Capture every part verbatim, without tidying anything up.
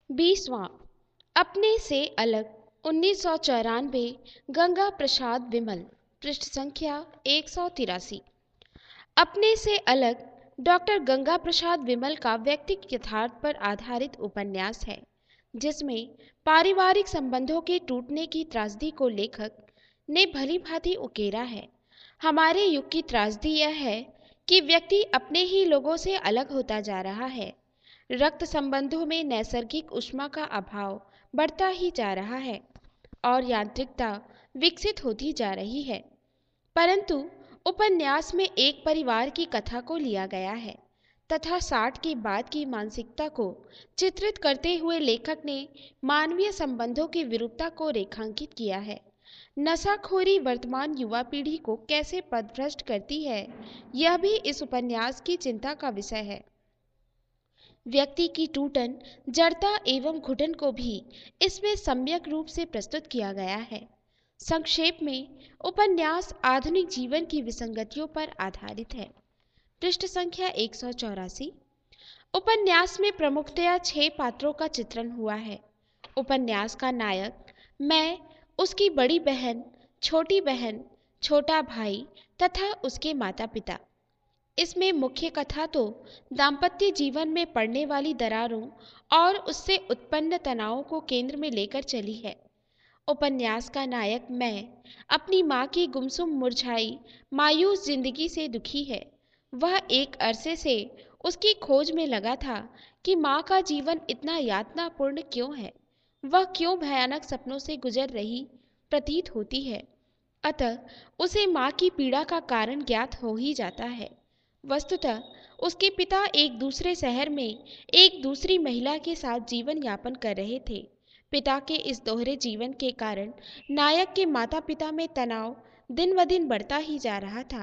बीसवां अपने से अलग उन्नीस सौ चौरानवे गंगा प्रसाद विमल। पृष्ठ संख्या एक सौ तिरासी। अपने से अलग डॉक्टर गंगा प्रसाद विमल का व्यक्तिगत यथार्थ पर आधारित उपन्यास है, जिसमें पारिवारिक संबंधों के टूटने की त्रासदी को लेखक ने भली भांति उकेरा है। हमारे युग की त्रासदी यह है कि व्यक्ति अपने ही लोगों से अलग होता जा रहा है। रक्त संबंधों में नैसर्गिक ऊष्मा का अभाव बढ़ता ही जा रहा है और यांत्रिकता विकसित होती जा रही है। परंतु उपन्यास में एक परिवार की कथा को लिया गया है तथा साठ के बाद की मानसिकता को चित्रित करते हुए लेखक ने मानवीय संबंधों की विरूपता को रेखांकित किया है। नशाखोरी वर्तमान युवा पीढ़ी को कैसे पथभ्रष्ट करती है, यह भी इस उपन्यास की चिंता का विषय है। व्यक्ति की टूटन, जड़ता एवं घुटन को भी इसमें सम्यक रूप से प्रस्तुत किया गया है। संक्षेप में उपन्यास आधुनिक जीवन की विसंगतियों पर आधारित है। पृष्ठ संख्या एक सौ चौरासी। उपन्यास में प्रमुखतया छह पात्रों का चित्रण हुआ है। उपन्यास का नायक मैं, उसकी बड़ी बहन, छोटी बहन, छोटा भाई तथा उसके माता पिता। इसमें मुख्य कथा तो दाम्पत्य जीवन में पड़ने वाली दरारों और उससे उत्पन्न तनावों को केंद्र में लेकर चली है। उपन्यास का नायक मैं अपनी माँ की गुमसुम मुरझाई मायूस जिंदगी से दुखी है। वह एक अरसे से उसकी खोज में लगा था कि माँ का जीवन इतना यातनापूर्ण क्यों है, वह क्यों भयानक सपनों से गुजर रही प्रतीत होती है। अतः उसे माँ की पीड़ा का कारण ज्ञात हो ही जाता है। वस्तुतः उसके पिता एक दूसरे शहर में एक दूसरी महिला के साथ जीवन यापन कर रहे थे। पिता के इस दोहरे जीवन के कारण नायक के माता पिता में तनाव दिन ब दिन बढ़ता ही जा रहा था।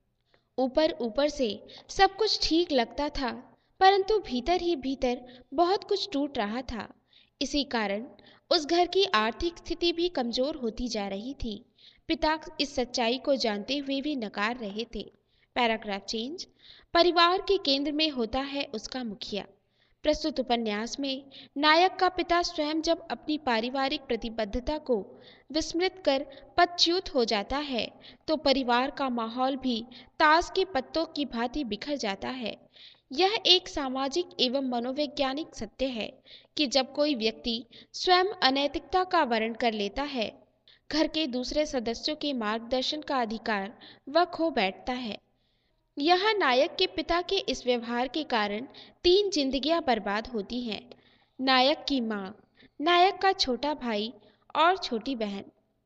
ऊपर ऊपर से सब कुछ ठीक लगता था, परंतु भीतर ही भीतर बहुत कुछ टूट रहा था। इसी कारण उस घर की आर्थिक स्थिति भी कमजोर होती जा रही थी। पिता इस सच्चाई को जानते हुए भी नकार रहे थे। Paragraph change. परिवार के केंद्र में होता है उसका मुखिया। प्रस्तुत उपन्यास में नायक का पिता स्वयं जब अपनी पारिवारिक प्रतिबद्धता को विस्मृत कर पदच्युत हो जाता है तो परिवार का माहौल भी ताश के पत्तों की भांति बिखर जाता है। यह एक सामाजिक एवं मनोवैज्ञानिक सत्य है कि जब कोई व्यक्ति स्वयं अनैतिकता का वर्ण कर लेता है, घर के दूसरे सदस्यों के मार्गदर्शन का अधिकार वह खो बैठता है। यह नायक के पिता के इस व्यवहार के कारण तीन जिंदगियां बर्बाद होती हैं। नायक की माँ, नायक का छोटा भाई और छोटी बहन।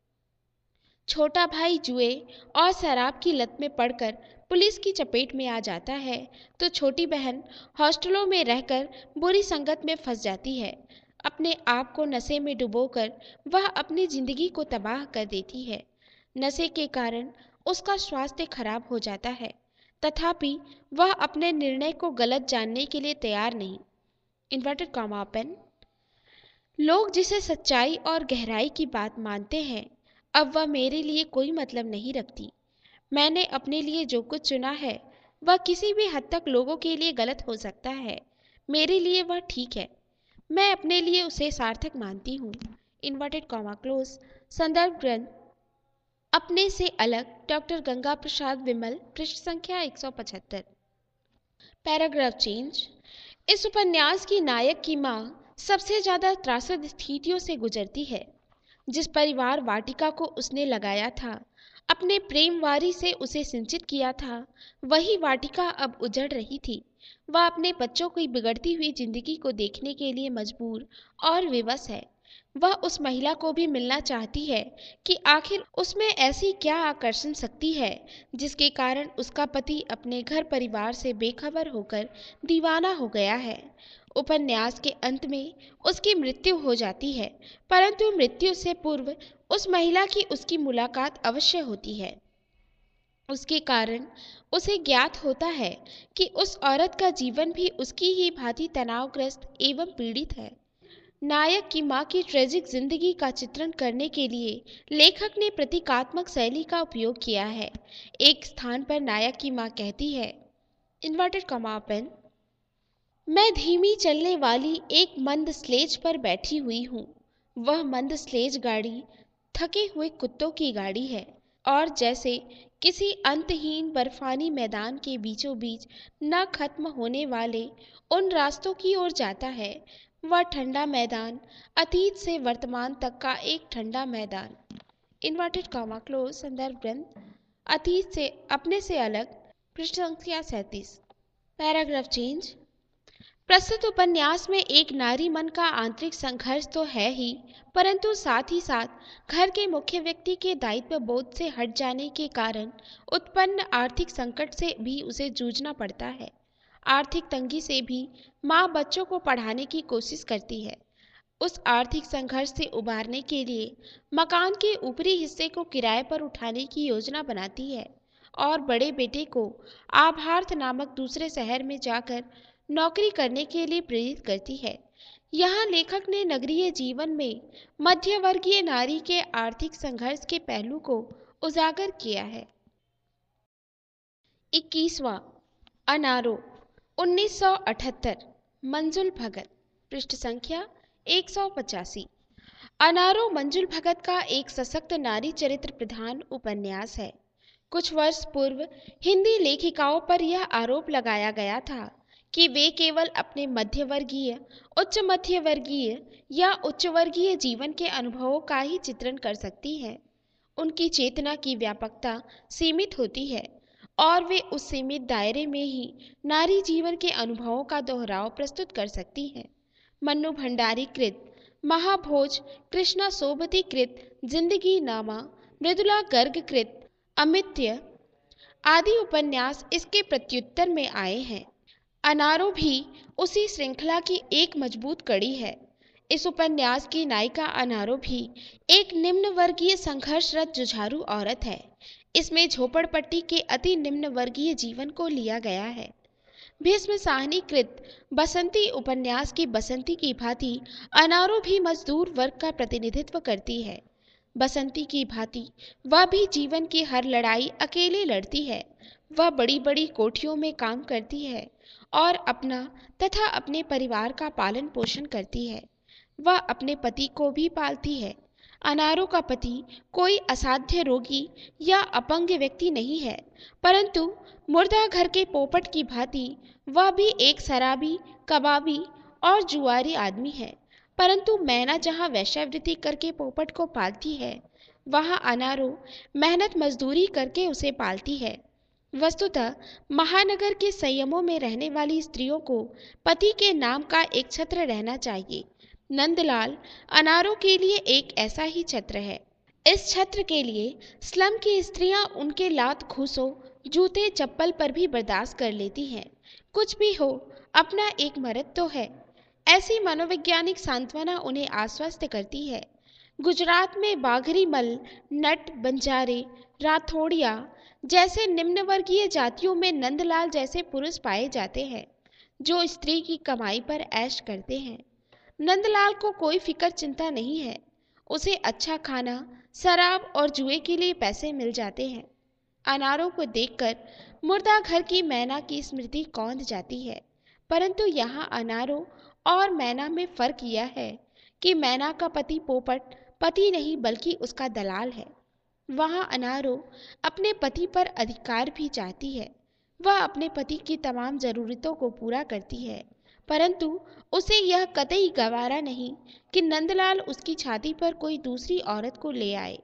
छोटा भाई जुए और शराब की लत में पड़कर पुलिस की चपेट में आ जाता है तो छोटी बहन हॉस्टलों में रहकर बुरी संगत में फंस जाती है। अपने आप को नशे में डुबोकर वह अपनी जिंदगी को तबाह कर देती है। नशे के कारण उसका स्वास्थ्य खराब हो जाता है, तथापि वह अपने निर्णय को गलत जानने के लिए तैयार नहीं। Inverted comma open. लोग जिसे सच्चाई और गहराई की बात मानते हैं, अब वह मेरे लिए कोई मतलब नहीं रखती। मैंने अपने लिए जो कुछ चुना है वह किसी भी हद तक लोगों के लिए गलत हो सकता है, मेरे लिए वह ठीक है। मैं अपने लिए उसे सार्थक मानती हूँ। Inverted comma close. संदर्भ ग्रंथ अपने से अलग डॉक्टर गंगा प्रसाद विमल। पृष्ठ संख्या एक सौ पचहत्तर। Paragraph change. इस उपन्यास की नायक की माँ सबसे ज्यादा त्रासद स्थितियों से गुजरती है। जिस परिवार वाटिका को उसने लगाया था, अपने प्रेमवारी से उसे सिंचित किया था, वही वाटिका अब उजड़ रही थी। वह अपने बच्चों की बिगड़ती हुई जिंदगी को देखने के लिए मजबूर और विवश है। वह उस महिला को भी मिलना चाहती है कि आखिर उसमें ऐसी क्या आकर्षण शक्ति है जिसके कारण उसका पति अपने घर परिवार से बेखबर होकर दीवाना हो गया है। उपन्यास के अंत में उसकी मृत्यु हो जाती है, परंतु मृत्यु से पूर्व उस महिला की उसकी मुलाकात अवश्य होती है। उसके कारण उसे ज्ञात होता है कि उस औरत का जीवन भी उसकी ही भांति तनावग्रस्त एवं पीड़ित है। नायक की माँ की ट्रेजिक जिंदगी का चित्रण करने के लिए लेखक ने प्रतीकात्मक शैली का उपयोग किया है। एक स्थान पर नायक की माँ कहती है, इन्वर्टेड कॉमा ओपन, मैं धीमी चलने वाली एक मंद स्लेज पर बैठी हुई हूँ। वह मंद स्लेज गाड़ी थके हुए कुत्तों की गाड़ी है और जैसे किसी अंतहीन बर्फानी मैदान के बीचों बीच न खत्म होने वाले उन रास्तों की ओर जाता है। वह ठंडा मैदान अतीत से वर्तमान तक का एक ठंडा मैदान। इन्वर्टेड कॉमा क्लोज संदर्भ ग्रंथ अतीत से अपने से अलग, पृष्ठ संख्या सैंतीस। Paragraph change. प्रस्तुत उपन्यास में एक नारी मन का आंतरिक संघर्ष तो है ही, परंतु साथ ही साथ घर के मुख्य व्यक्ति के दायित्व बोध से हट जाने के कारण उत्पन्न आर्थिक संकट से भी उसे जूझना पड़ता है। आर्थिक तंगी से भी माँ बच्चों को पढ़ाने की कोशिश करती है। उस आर्थिक संघर्ष से उबारने के लिए मकान के ऊपरी हिस्से को किराए पर उठाने की योजना बनाती है और बड़े बेटे को आभार्थ नामक दूसरे शहर में जाकर नौकरी करने के लिए प्रेरित करती है। यहाँ लेखक ने नगरीय जीवन में मध्यवर्गीय नारी के आर्थिक संघर्ष के पहलू को उजागर किया है। इक्कीसवां अनारो उन्नीस सौ अठहत्तर, मंजुल भगत, पृष्ठ संख्या एक सौ पचासी। अनारो मंजुल भगत का एक सशक्त नारी चरित्र प्रधान उपन्यास है। कुछ वर्ष पूर्व हिंदी लेखिकाओं पर यह आरोप लगाया गया था कि वे केवल अपने मध्यवर्गीय, उच्च मध्यवर्गीय या उच्च वर्गीय जीवन के अनुभवों का ही चित्रण कर सकती हैं। उनकी चेतना की व्यापकता सीमित होती है और वे उस सीमित दायरे में ही नारी जीवन के अनुभवों का दोहराव प्रस्तुत कर सकती हैं। मन्नू भंडारी कृत महाभोज, कृष्णा सोबती कृत जिंदगी नामा, मृदुला गर्ग कृत अमित्य आदि उपन्यास इसके प्रत्युत्तर में आए हैं। अनारो भी उसी श्रृंखला की एक मजबूत कड़ी है। इस उपन्यास की नायिका अनारो भी एक निम्न वर्गीय संघर्षरत जुझारू औरत है। इसमें झोपड़पट्टी के अति निम्न वर्गीय जीवन को लिया गया है। भीष्म साहनी कृत बसंती उपन्यास की बसंती की भांति अनारो भी मजदूर वर्ग का प्रतिनिधित्व करती है। बसंती की भांति वह भी जीवन की हर लड़ाई अकेले लड़ती है। वह बड़ी बड़ी कोठियों में काम करती है और अपना तथा अपने परिवार का पालन पोषण करती है। वह अपने पति को भी पालती है। अनारो का पति कोई असाध्य रोगी या अपंग व्यक्ति नहीं है, परंतु मुर्दा घर के पोपट की भांति वह भी एक शराबी, कबाबी और जुआरी आदमी है। परंतु मैना जहाँ वैश्यावृत्ति करके पोपट को पालती है, वहाँ अनारो मेहनत मजदूरी करके उसे पालती है। वस्तुतः महानगर के संयमों में रहने वाली स्त्रियों को पति के नाम का एक छत्र रहना चाहिए। नंदलाल अनारो के लिए एक ऐसा ही छत्र है। इस छत्र के लिए स्लम की स्त्रियां उनके लात घूसों, जूते चप्पल पर भी बर्दाश्त कर लेती हैं। कुछ भी हो, अपना एक मर्द तो है। ऐसी मनोवैज्ञानिक सांत्वना उन्हें आश्वस्त करती है। गुजरात में बाघरी मल, नट, बंजारे, राठौड़िया जैसे निम्नवर्गीय जातियों में नंदलाल जैसे पुरुष पाए जाते हैं जो स्त्री की कमाई पर ऐश करते हैं। नंदलाल को कोई फिक्र चिंता नहीं है। उसे अच्छा खाना, शराब और जुए के लिए पैसे मिल जाते हैं। अनारों को देखकर मुर्दा घर की मैना की स्मृति कौंध जाती है, परंतु यहाँ अनारों और मैना में फर्क यह है कि मैना का पति पोपट पति नहीं बल्कि उसका दलाल है। वहाँ अनारो अपने पति पर अधिकार भी चाहती है। वह अपने पति की तमाम जरूरतों को पूरा करती है, परंतु उसे यह कतई गवारा नहीं कि नंदलाल उसकी छाती पर कोई दूसरी औरत को ले आए।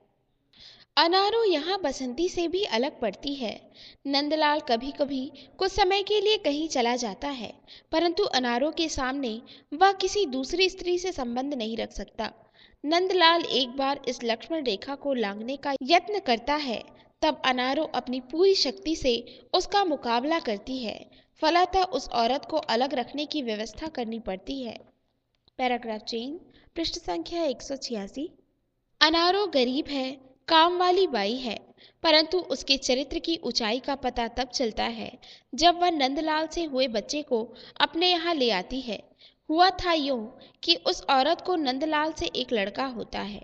अनारो यहाँ बसंती से भी अलग पड़ती है। नंदलाल कभी कभी कुछ समय के लिए कहीं चला जाता है, परंतु अनारो के सामने वह किसी दूसरी स्त्री से संबंध नहीं रख सकता। नंदलाल एक बार इस लक्ष्मण रेखा को लांघने का यत्न करता है, तब अनारो अपनी पूरी शक्ति से उसका मुकाबला करती है। फलतः उस औरत को अलग रखने की व्यवस्था करनी पड़ती है। पैराग्राफ चेंज, पृष्ठ संख्या एक सौ छियासी। अनारो गरीब है, काम वाली बाई है, परंतु उसके चरित्र की ऊंचाई का पता तब चलता है जब वह नंदलाल से हुए बच्चे को अपने यहाँ ले आती है। हुआ था यूं कि उस औरत को नंदलाल से एक लड़का होता है।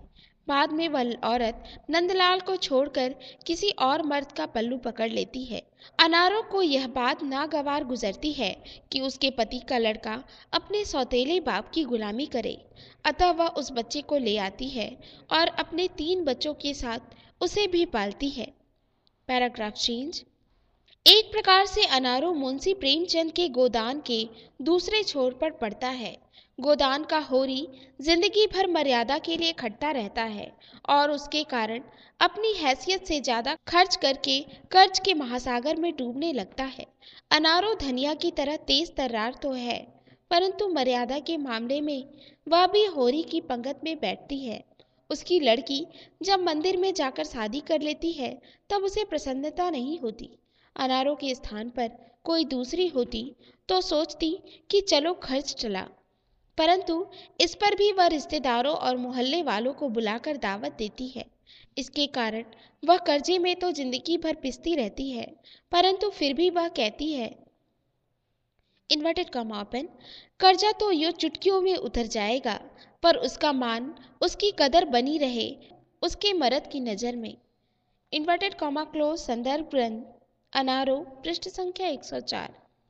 बाद में वह औरत नंदलाल को छोड़कर किसी और मर्द का पल्लू पकड़ लेती है। अनारों को यह बात नागवार गुजरती है कि उसके पति का लड़का अपने सौतेले बाप की गुलामी करे, अतः वह उस बच्चे को ले आती है और अपने तीन बच्चों के साथ उसे भी पालती है। Paragraph change. एक प्रकार से अनारो मुंशी प्रेमचंद के गोदान के दूसरे छोर पर पड़ता है। गोदान का होरी जिंदगी भर मर्यादा के लिए खटता रहता है और उसके कारण अपनी हैसियत से ज्यादा खर्च करके कर्ज के महासागर में डूबने लगता है। अनारो धनिया की तरह तेज तर्रार तो है, परंतु मर्यादा के मामले में वह भी होरी की पंगत में बैठती है। उसकी लड़की जब मंदिर में जाकर शादी कर लेती है तब उसे प्रसन्नता नहीं होती। अनारों के स्थान पर कोई दूसरी होती तो सोचती कि चलो खर्च चला, परंतु इस पर भी वह रिश्तेदारों और मोहल्ले वालों को बुलाकर दावत देती है। इसके कारण वह कर्जे में तो जिंदगी भर पिसती रहती है, परंतु फिर भी वह कहती है, इन्वर्टेड कॉमा ओपन, कर्जा तो यो चुटकियों में उतर जाएगा, पर उसका मान, उसकी कदर बनी रहे उसके मर्द की नज़र में। Inverted comma close. संदर्भ ग्रंथ अनारो, पृष्ठ संख्या एक सौ चार।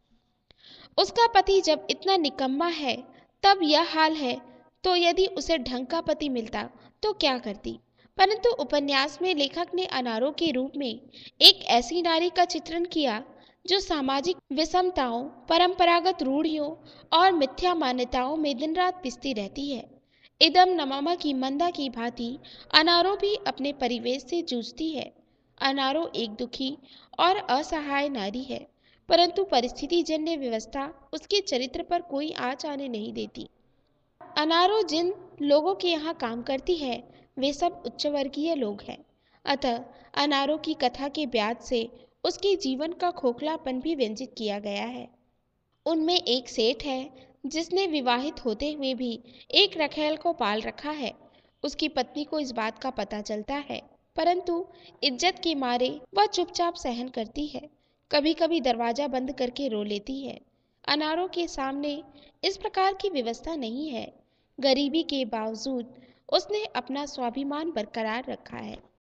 उसका पति जब इतना निकम्मा है तब यह हाल है, तो यदि उसे ढंग का पति मिलता तो क्या करती। परंतु उपन्यास में लेखक ने अनारों के रूप में एक ऐसी नारी का चित्रण किया जो सामाजिक विषमताओं, परंपरागत रूढ़ियों और मिथ्या मान्यताओं में दिन रात पिसती रहती है। इदम नमामा की मंदा की भांति अनारो भी अपने परिवेश से जूझती है। अनारो एक दुखी और असहाय नारी है, परंतु परिस्थिति जन्य व्यवस्था उसके चरित्र पर कोई आँच आने नहीं देती। अनारो जिन लोगों के यहाँ काम करती है वे सब उच्च वर्गीय लोग हैं, अतः अनारो की कथा के ब्याज से उसके जीवन का खोखलापन भी व्यंजित किया गया है। उनमें एक सेठ है जिसने विवाहित होते हुए भी एक रखैल को पाल रखा है। उसकी पत्नी को इस बात का पता चलता है, परंतु इज्जत के मारे वह चुपचाप सहन करती है। कभी कभी दरवाजा बंद करके रो लेती है। अनारों के सामने इस प्रकार की व्यवस्था नहीं है। गरीबी के बावजूद उसने अपना स्वाभिमान बरकरार रखा है।